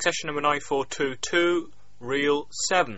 Session number 9422, Reel 7.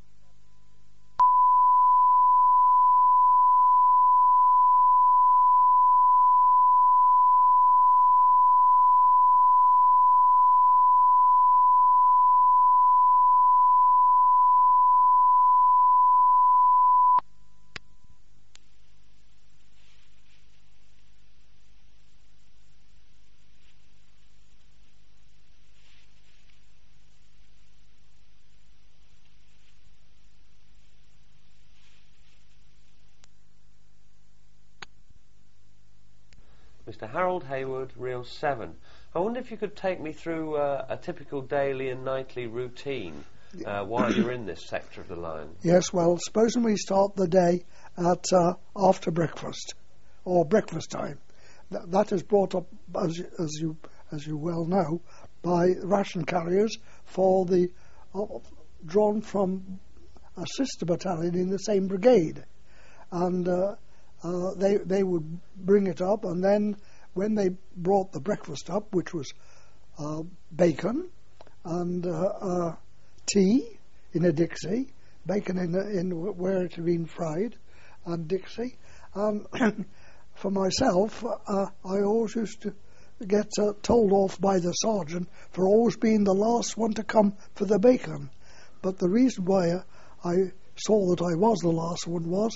Mr. Harold Hayward, Reel 7. I wonder if you could take me through a typical daily and nightly routine while you're in this sector of the line. Yes, well, supposing we start the day at after breakfast, or breakfast time. That is brought up, as you well know, by ration carriers for the drawn from a sister battalion in the same brigade. And they would bring it up, and then when they brought the breakfast up, which was bacon and tea in a Dixie, bacon in where it had been fried, and Dixie. For myself, I always used to get told off by the sergeant for always being the last one to come for the bacon. But the reason why I saw that I was the last one was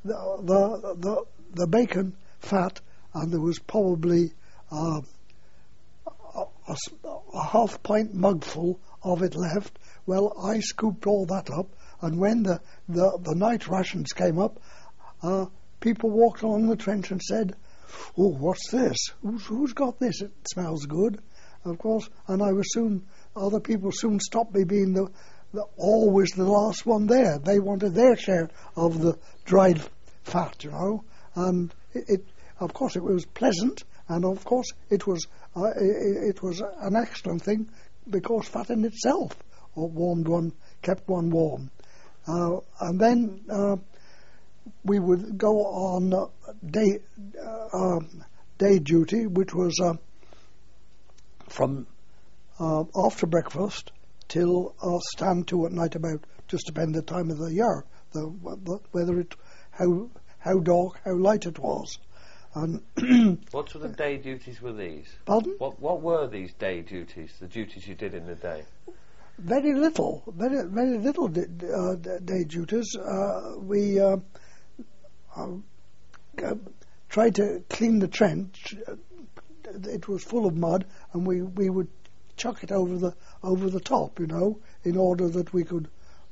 the bacon fat, and there was probably a half pint mugful of it left. Well, I scooped all that up, and when the night rations came up, people walked along the trench and said, "Oh, what's this? Who's got this? It smells good." Of course, and other people soon stopped me being always the last one there. They wanted their share of the dried fat, and of course it was pleasant, and of course it was an excellent thing, because fat in itself kept one warm. And then we would go on day duty, which was from after breakfast till stand to at night, about just depend the time of the year, how dark, how light it was. And what sort of day duties were these? Pardon? What were these day duties, the duties you did in the day? Very little day duties. We tried to clean the trench. It was full of mud, and we would chuck it over the top, in order that we could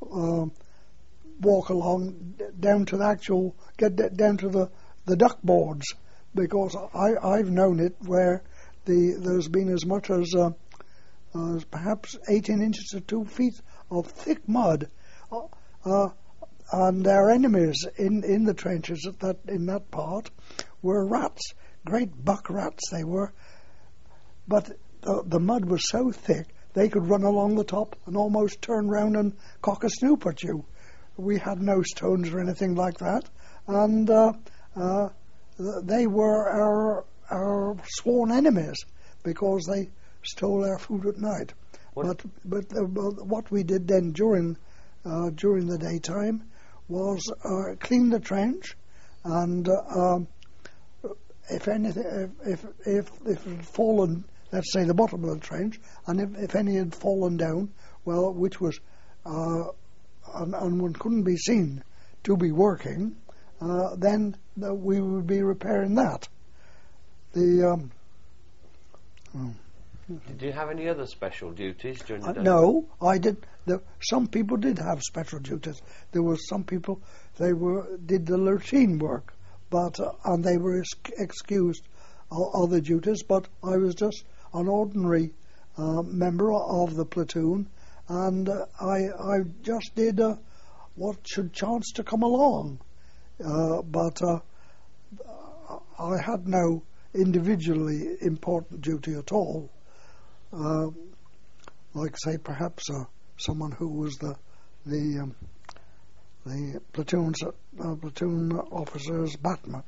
walk along down to get down to the duck boards, because I've known it where there's been as much as perhaps 18 inches to 2 feet of thick mud, and our enemies in the trenches in that part were rats, great buck rats they were, but the mud was so thick they could run along the top and almost turn round and cock a snoop at you. We had no stones or anything like that, and they were our sworn enemies, because they stole our food at night. But what we did then during the daytime was clean the trench, and if it had fallen, let's say the bottom of the trench, and if any had fallen down, well, which was and one couldn't be seen to be working, then we would be repairing that. Did you have any other special duties during the day? No, I did. Some people did have special duties. There were some people, did the routine work, but and they were excused other duties. But I was just an ordinary member of the platoon, and I just did what should chance to come along. But I had no individually important duty at all. Like, say, perhaps someone who was the platoon officer's batman.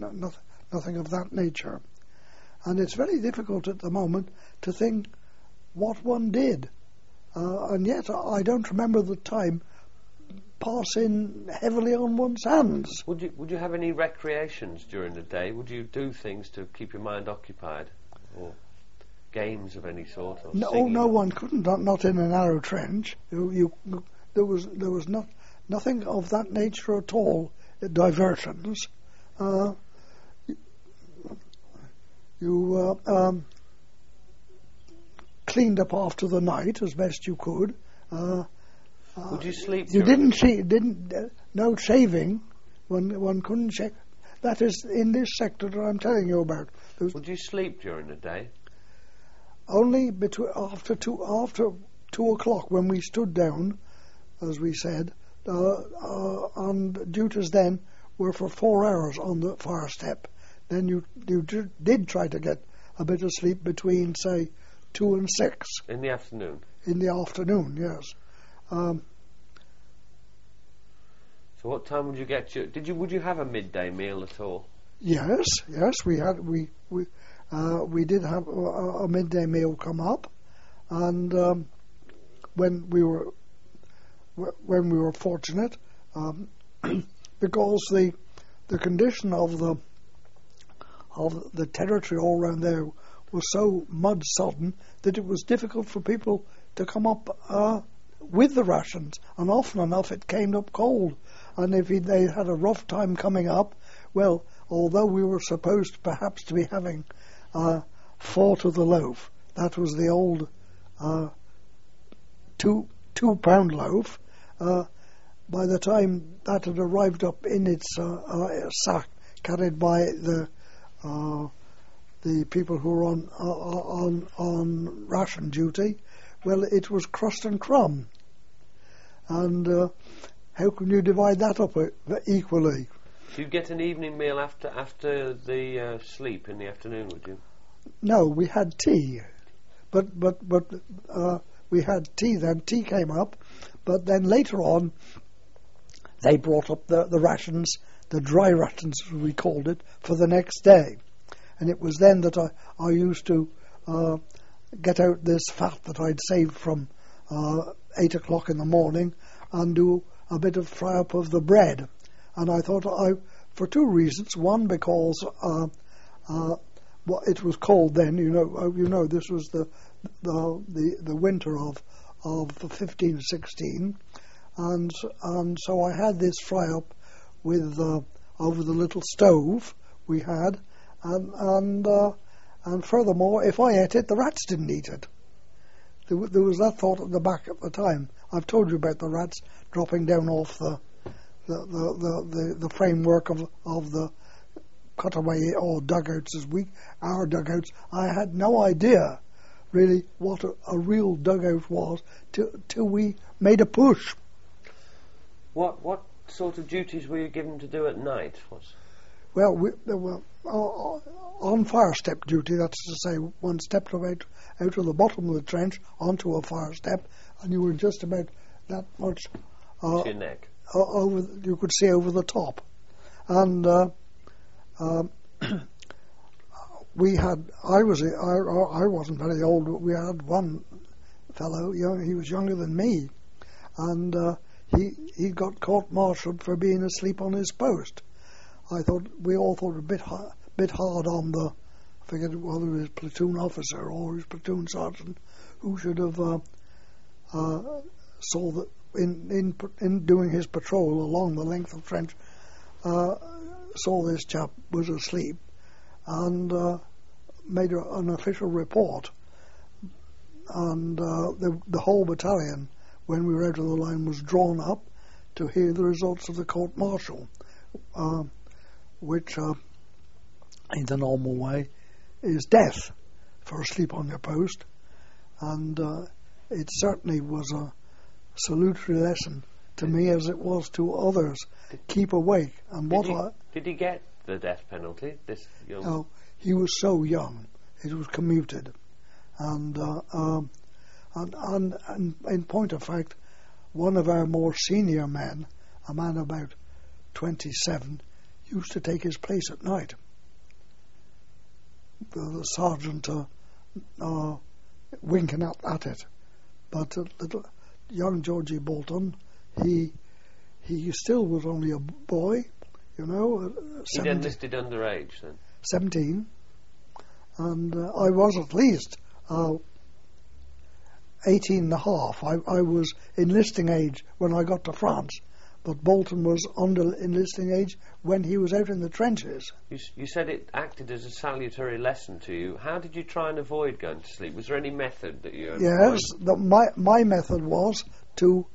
Nothing of that nature. And it's very difficult at the moment to think what one did. And yet I don't remember the time passing heavily on one's hands. Would you have any recreations during the day? Would you do things to keep your mind occupied, or games of any sort? Or No, no, one couldn't. Not in a narrow trench. There was nothing of that nature at all. Diversions. You cleaned up after the night as best you could. Would you sleep? You no shaving. One couldn't shave. That is in this sector that I'm telling you about. Would you sleep during the day? Only after 2 o'clock, when we stood down, as we said, and duties then were for 4 hours on the fire step. Then you did try to get a bit of sleep between, say, 2 and 6. In the afternoon? In the afternoon, yes. So what time would you get to... Would you have a midday meal at all? Yes, we did have a midday meal come up, and when we were fortunate, because the condition of the territory all around there was so mud sodden that it was difficult for people to come up with the rations, and often enough it came up cold, and if they had a rough time coming up, well, although we were supposed perhaps to be having 4 to the loaf, that was the old 2-pound loaf, by the time that had arrived up in its sack carried by the people who were on ration duty, well, it was crust and crumb, and how can you divide that up equally? You'd get an evening meal after the sleep in the afternoon, would you? No, we had tea, but we had tea then. Tea came up, but then later on they brought up the rations, the dry rations as we called it, for the next day, and it was then that I used to get out this fat that I'd saved from 8 o'clock in the morning and do a bit of fry up of the bread. And I thought for 2 reasons. One, because what it was cold then. You know, this was the winter of 15-16, and so I had this fry up with over the little stove we had, and furthermore, if I ate it, the rats didn't eat it. There was that thought at the back at the time. I've told you about the rats dropping down off the framework of the cutaway or dugouts our dugouts. I had no idea really what a real dugout was till we made a push. What sort of duties were you given to do at night? Well, on fire step duty, that's to say, one stepped out of the bottom of the trench onto a fire step, and you were just about that much to your neck. You could see over the top, and we had. I wasn't very old, but we had one fellow. He was younger than me, and he got court-martialed for being asleep on his post. We all thought a bit hard on the, I forget whether it was platoon officer or his platoon sergeant, who should have saw that in doing his patrol along the length of trench, saw this chap was asleep, and made an official report, and the whole battalion, when we were out of the line, was drawn up to hear the results of the court-martial, which in the normal way is death for asleep on your post, and it certainly was a salutary lesson to me as it was to others. Keep awake. And did he get the death penalty? No, he was so young. It was commuted, and in point of fact, one of our more senior men, a man about 27, used to take his place at night. The sergeant winking at it. But little young Georgie Bolton, he still was only a boy, you know. He'd enlisted underage then? 17. And I was at least 18 and a half. I was enlisting age when I got to France, but Bolton was under enlisting age when he was out in the trenches. You said it acted as a salutary lesson to you. How did you try and avoid going to sleep? Was there any method that you Yes, my method was to...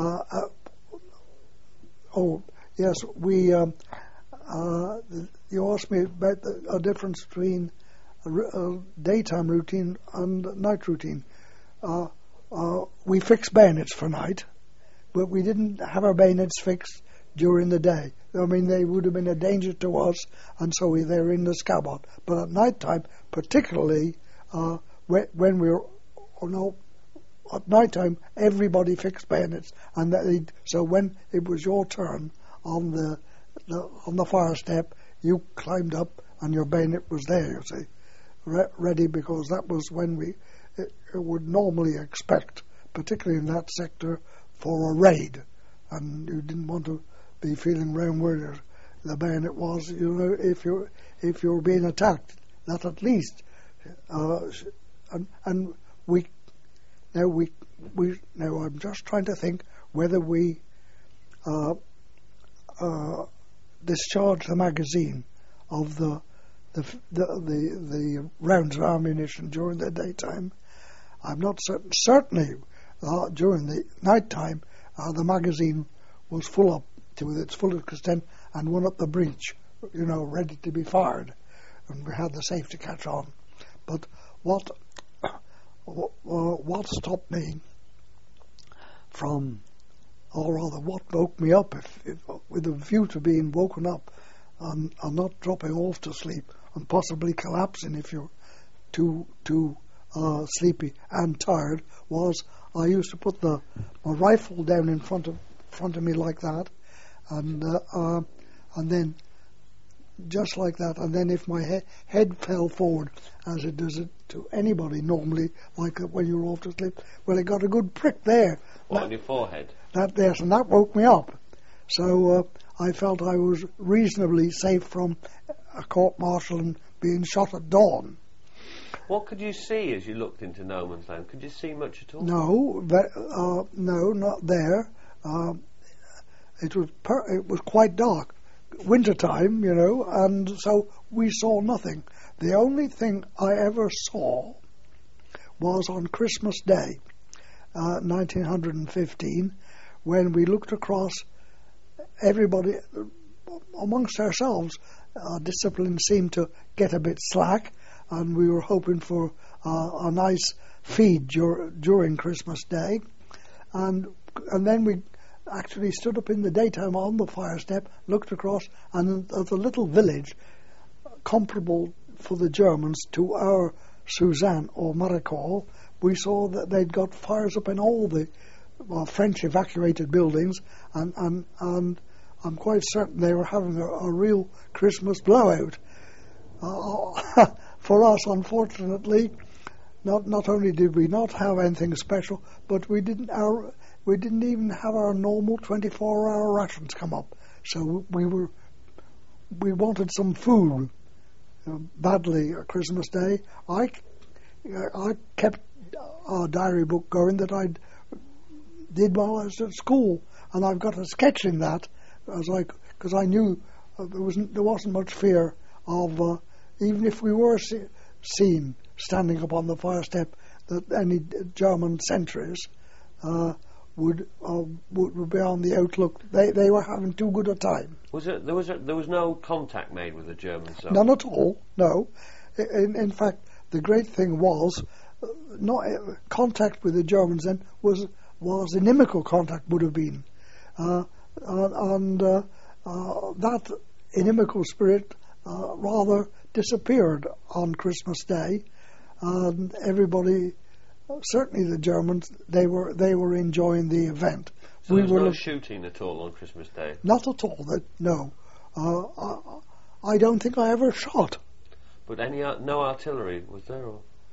you asked me about a difference between a daytime routine and night routine. We fixed bayonets for night, but we didn't have our bayonets fixed during the day. I mean, they would have been a danger to us, and so they were in the scabbard. But at night time, particularly when we were... at night time, everybody fixed bayonets, and so when it was your turn on the fire step, you climbed up and your bayonet was there, you see, ready, because that was when we would normally expect, particularly in that sector, for a raid, and you didn't want to be feeling round where the bayonet was, you know, if you were being attacked, that at least, and we now I'm just trying to think whether we discharged the magazine of the rounds of ammunition during the daytime. I'm not certain. Certainly, during the night time, the magazine was full up to its fullest extent and went up the breech, you know, ready to be fired, and we had the safety catch on. But what stopped me from, or rather, what woke me up, if with a view to being woken up and not dropping off to sleep and possibly collapsing if you're too sleepy and tired, was I used to put my rifle down in front of me like that, and then just like that, and then if my head fell forward, as it does it to anybody normally, like when you're off to sleep, well, it got a good prick there. On your forehead? Yes, and that woke me up. So I felt I was reasonably safe from a court-martial and being shot at dawn. What could you see as you looked into no man's land? Could you see much at all? No, no, not there. It was quite dark, winter time, you know, and so we saw nothing. The only thing I ever saw was on Christmas Day, 1915, when we looked across. Everybody amongst ourselves, discipline seemed to get a bit slack, and we were hoping for a nice feed during Christmas Day, and then we actually stood up in the daytime on the fire step, looked across, and at the little village comparable for the Germans to our Suzanne or Maricourt, we saw that they'd got fires up in all the French evacuated buildings, and I'm quite certain they were having a real Christmas blowout. For us, unfortunately, not only did we not have anything special, but we didn't even have our normal 24-hour rations come up. So we wanted some food badly at Christmas Day. I kept a diary book going that I did while I was at school, and I've got a sketch in that, because I knew there wasn't much fear of even if we were seen standing up on the fire step, that any German sentries would be on the outlook. They were having too good a time. There was no contact made with the Germans? So. None at all. No. In fact, the great thing was not contact with the Germans. Then was inimical contact would have been, and that inimical spirit rather disappeared on Christmas Day, and everybody. Certainly, the Germans they were enjoying the event. So there was no shooting at all on Christmas Day? Not at all. No. I don't think I ever shot. But no artillery was there? Or?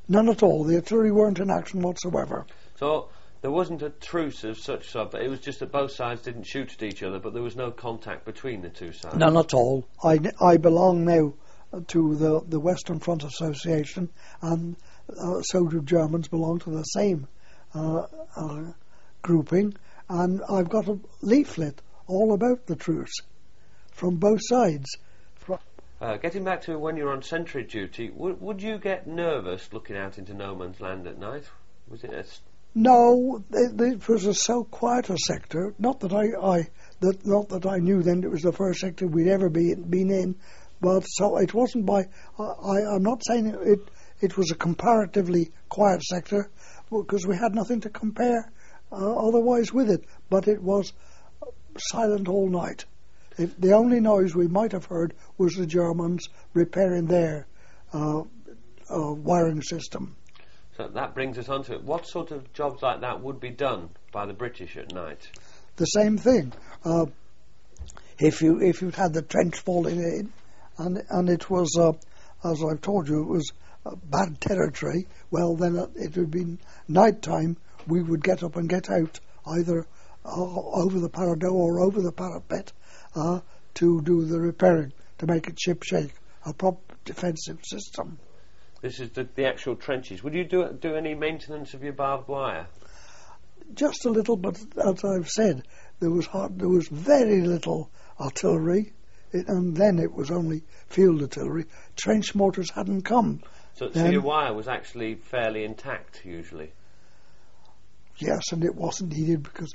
None at all. The artillery weren't in action whatsoever. So there wasn't a truce of such sort, but it was just that both sides didn't shoot at each other, but there was no contact between the two sides. None at all. I belong now to the Western Front Association, and so do Germans belong to the same grouping, and I've got a leaflet all about the truce from both sides. Getting back to when you were on sentry duty, would you get nervous looking out into no man's land at night? Was it No, it was so quiet a sector. Not that I knew then it was the first sector we'd ever been in, but so it wasn't by. I'm not saying it was a comparatively quiet sector because we had nothing to compare otherwise with it. But it was silent all night. The only noise we might have heard was the Germans repairing their wiring system. So that brings us on to it. What sort of jobs like that would be done by the British at night? The same thing. If you'd had the trench falling in, and it was, as I've told you, it was bad territory, well then it would be night time. We would get up and get out, either over the paradox or over the parapet, to do the repairing, to make it ship shape, a proper defensive system. This is the actual trenches. Would you do any maintenance of your barbed wire? Just a little, but as I've said, there was very little artillery, and then it was only field artillery. Trench mortars hadn't come. So your wire was actually fairly intact, usually? Yes, and it wasn't needed because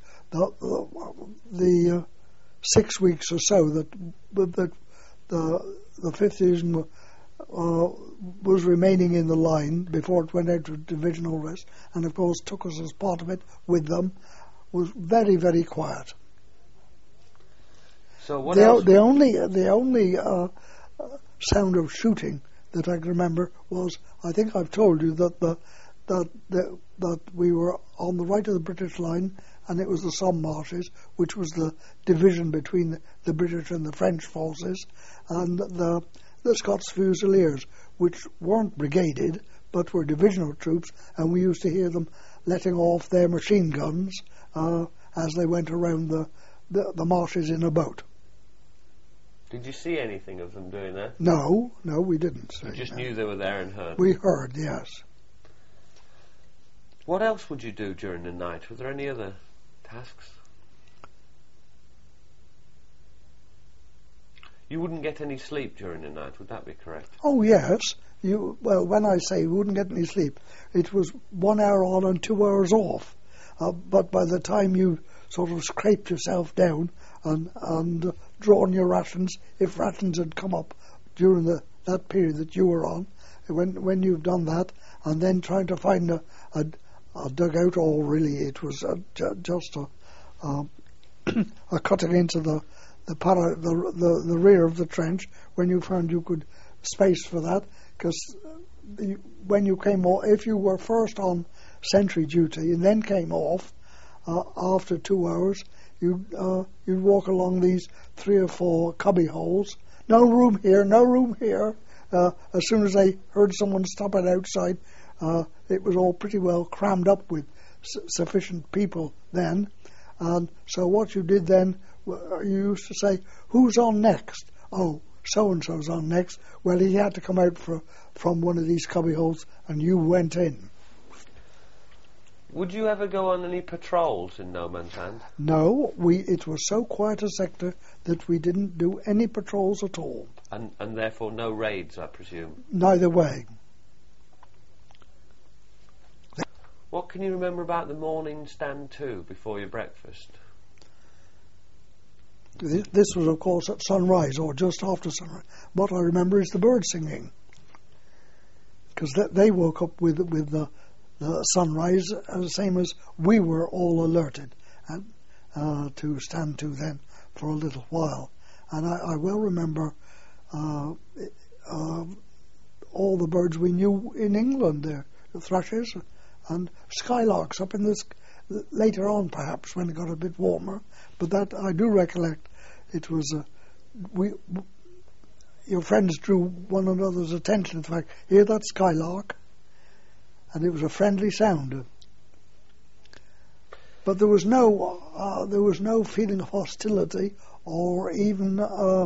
the 6 weeks or so that the 5th Division was remaining in the line before it went out to divisional rest, and of course took us as part of it with them, was very, very quiet. So what else? The only sound of shooting that I can remember was, I think I've told you that that we were on the right of the British line, and it was the Somme marshes, which was the division between the British and the French forces, and the Scots Fusiliers, which weren't brigaded but were divisional troops, and we used to hear them letting off their machine guns as they went around the marshes in a boat. Did you see anything of them doing that? No, we didn't. You just knew they were there and heard? We heard, yes. What else would you do during the night? Were there any other tasks? You wouldn't get any sleep during the night, would that be correct? Oh, yes. Well, when I say you wouldn't get any sleep, it was 1 hour on and 2 hours off. But by the time you sort of scraped yourself down and drawn your rations, if rations had come up during that period that you were on, when you've done that, and then trying to find a dugout, or really it was just a cutting into the rear of the trench when you found you could space for that, because when you came off, if you were first on sentry duty and then came off after 2 hours, you'd walk along these 3 or 4 cubby holes. No room here, no room here. As soon as they heard someone stopping outside, it was all pretty well crammed up with sufficient people then. And so what you did then, you used to say, who's on next? Oh, so-and-so's on next. Well, he had to come out from one of these cubby holes, and you went in. Would you ever go on any patrols in No Man's Land? No, it was so quiet a sector that we didn't do any patrols at all. And therefore no raids, I presume? Neither way. What can you remember about the morning stand to before your breakfast? This was, of course, at sunrise or just after sunrise. What I remember is the birds singing, because they woke up with the sunrise, the same as we were all alerted to stand to then for a little while. And I well remember all the birds we knew in England, the thrushes and skylarks up in this later on, perhaps when it got a bit warmer. But that I do recollect. It was your friends drew one another's attention. In fact, hear that skylark? and it was a friendly sound. But there was no feeling of hostility or even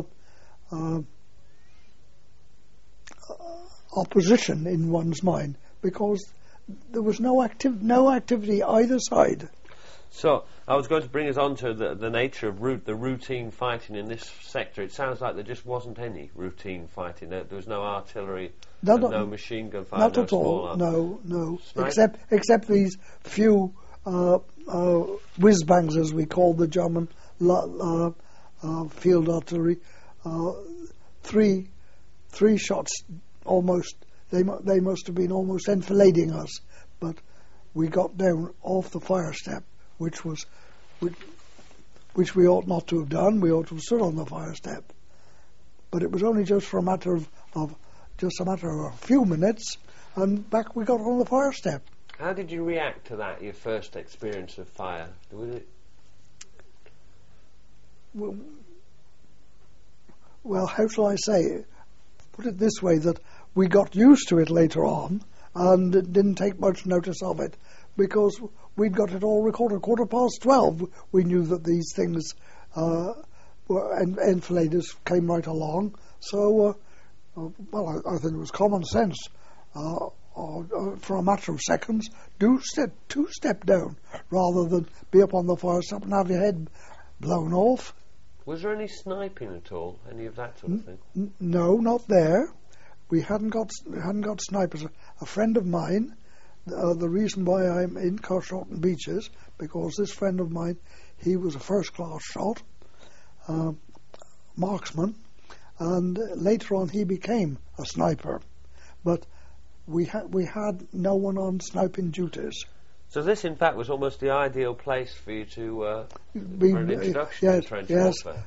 opposition in one's mind, because there was no activity either side. So I was going to bring us on to the nature of the routine fighting in this sector. It sounds like there just wasn't any routine fighting. There was no artillery, no machine gun fire, not no at small all. No. Snipe? Except these few whiz bangs, as we call the German field artillery. Three shots almost. They must have been almost enfilading us, but we got down off the fire step, which we ought not to have done. We ought to have stood on the fire step, but it was only just for a matter of a few minutes, and back we got on the fire step. How did you react to that? Your first experience of fire? Well, how shall I say? Put it this way: that we got used to it later on, and didn't take much notice of it, because we'd got it all recorded. 12:15, we knew that these things enfiladers came right along. So, I think it was common sense. For a matter of seconds, two-step down, rather than be up on the fire step and have your head blown off. Was there any sniping at all? Any of that sort of thing? No, not there. We hadn't got snipers. A friend of mine. The reason why I'm in Carshalton Beaches, because this friend of mine, he was a first-class shot, marksman, and later on he became a sniper. But we had no one on sniping duties. So this, in fact, was almost the ideal place for you to for an introduction to trench warfare.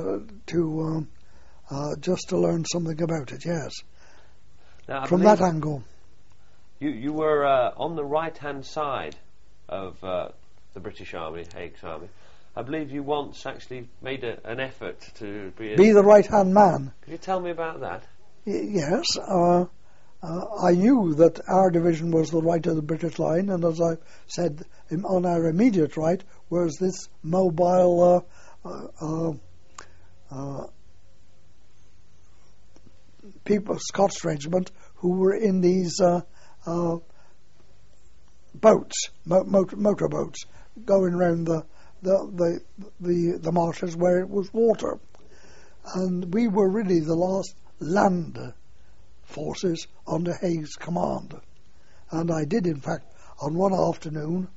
Just to learn something about it. Yes, now, from that angle. You were on the right-hand side of the British Army, Haig's Army. I believe you once actually made an effort to be the right-hand man. Could you tell me about that? Yes. I knew that our division was the right of the British line, and as I said, on our immediate right was this mobile Scots regiment, who were in these boats, motorboats, going around the marshes where it was water, and we were really the last land forces under Haig's command. And I did, in fact, on one afternoon,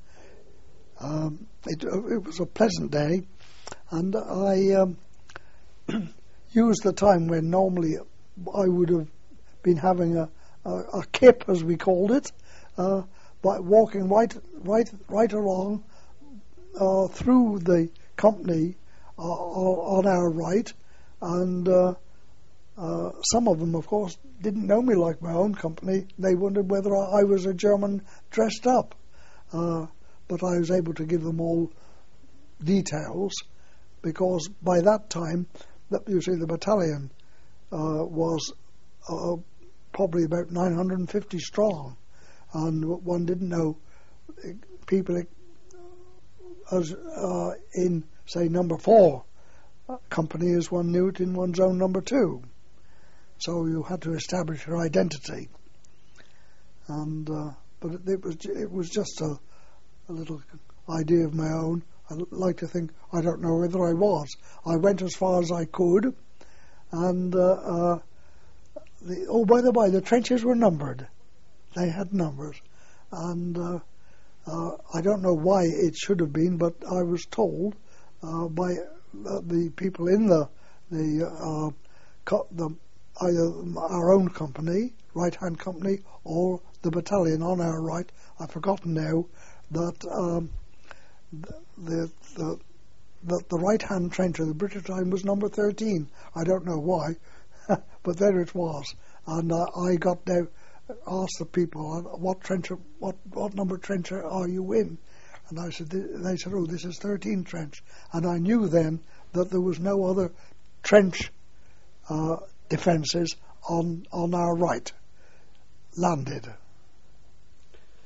it was a pleasant day, and I used the time when normally I would have been having a kip, as we called it, by walking right along through the company on our right, and some of them, of course, didn't know me like my own company. They wondered whether I was a German dressed up, but I was able to give them all details, because by that time, you see, the battalion was probably about 950 strong, and one didn't know people as in, say, number 4 company as one knew it in one's own number 2. So you had to establish your identity, and but it was just a little idea of my own. I like to think, I don't know whether I was. I went as far as I could, and by the way, the trenches were numbered. They had numbers, and I don't know why it should have been, but I was told by the people in the either our own company, right-hand company, or the battalion on our right. I've forgotten now that the right-hand trench of the British line was number 13. I don't know why, but there it was. And I got there, asked the people, what number trench are you in? And they said, oh, this is 13 trench. And I knew then that there was no other trench defences on our right, landed.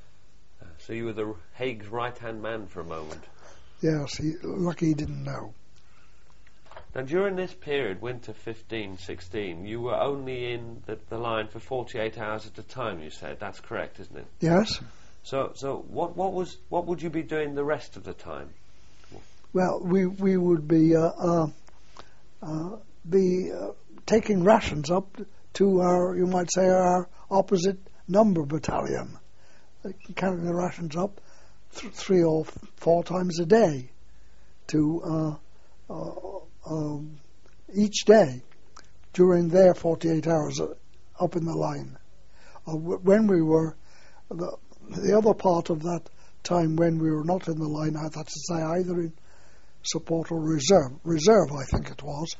So you were the Haig's right-hand man for a moment. Yes, lucky he didn't know. Now, during this period, winter 15-16, you were only in the line for 48 hours at a time, you said. That's correct, isn't it? Yes. So what would you be doing the rest of the time? Well, we would be taking rations up to our, you might say, our opposite number battalion, carrying the rations up 3 or 4 times a day to each day during their 48 hours up in the line. When we were the other part of that time when we were not in the line, I had to say either in support or reserve I think it was,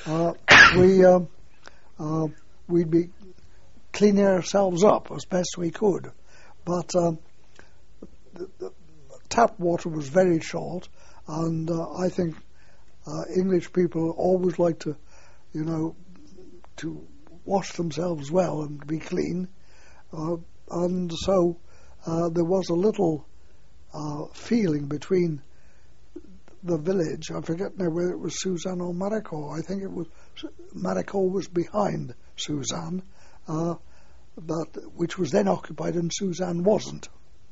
we'd be cleaning ourselves up as best we could, but the tap water was very short, and I think English people always like to, to wash themselves well and be clean, and so there was a little feeling between the village. I forget now whether it was Suzanne or Maricourt. I think it was Maricourt was behind Suzanne, but which was then occupied, and Suzanne wasn't.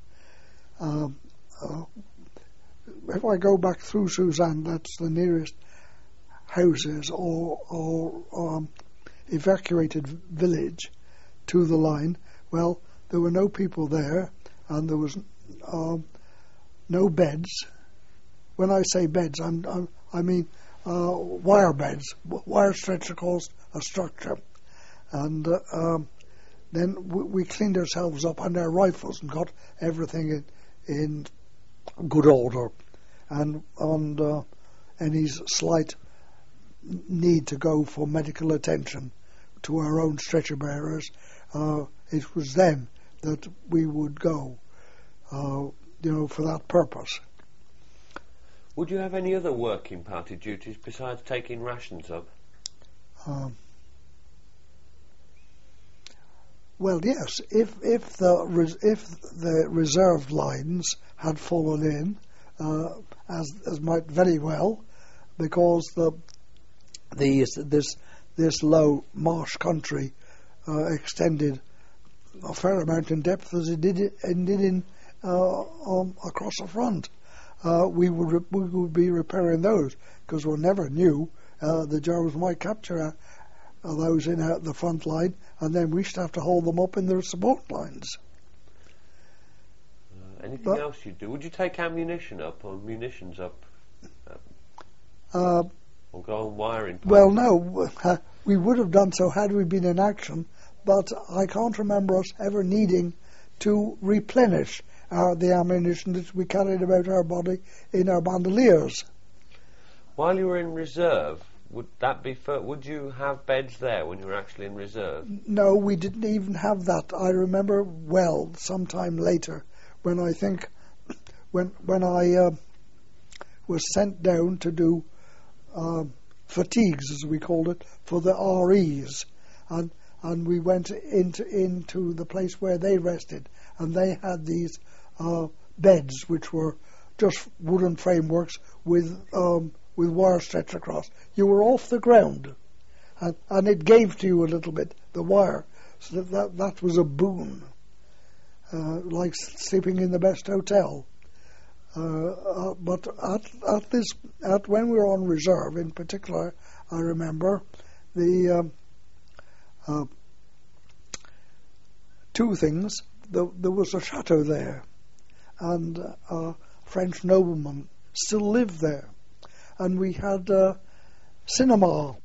If I go back through Suzanne, that's the nearest houses or evacuated village to the line. Well, there were no people there, and there was no beds. When I say beds, I mean wire beds, wire stretched across a structure, and then we cleaned ourselves up and our rifles and got everything in good order, and on any slight need to go for medical attention to our own stretcher bearers, it was then that we would go, for that purpose. Would you have any other working party duties besides taking rations up? Well, yes. If the reserve lines had fallen in, as might very well, because this low marsh country extended a fair amount in depth, as it did in across the front. We would be repairing those, because we never knew the Germans might capture those in out the front line, and then we should have to hold them up in their support lines. Anything else you'd do? Would you take ammunition up or munitions up? Or go on wiring? Well, no. We would have done so had we been in action, but I can't remember us ever needing to replenish the ammunition that we carried about our body in our bandoliers. While you were in reserve, would that be would you have beds there when you were actually in reserve? No, we didn't even have that. I remember well sometime later when I think when I was sent down to do fatigues, as we called it, for the REs, and we went into the place where they rested, and they had these beds which were just wooden frameworks with wire stretched across. You were off the ground, and it gave to you a little bit, the wire, so that was a boon, like sleeping in the best hotel. But at when we were on reserve, in particular, I remember the two things. There was a chateau there, and a French nobleman still lived there, and we had a cinema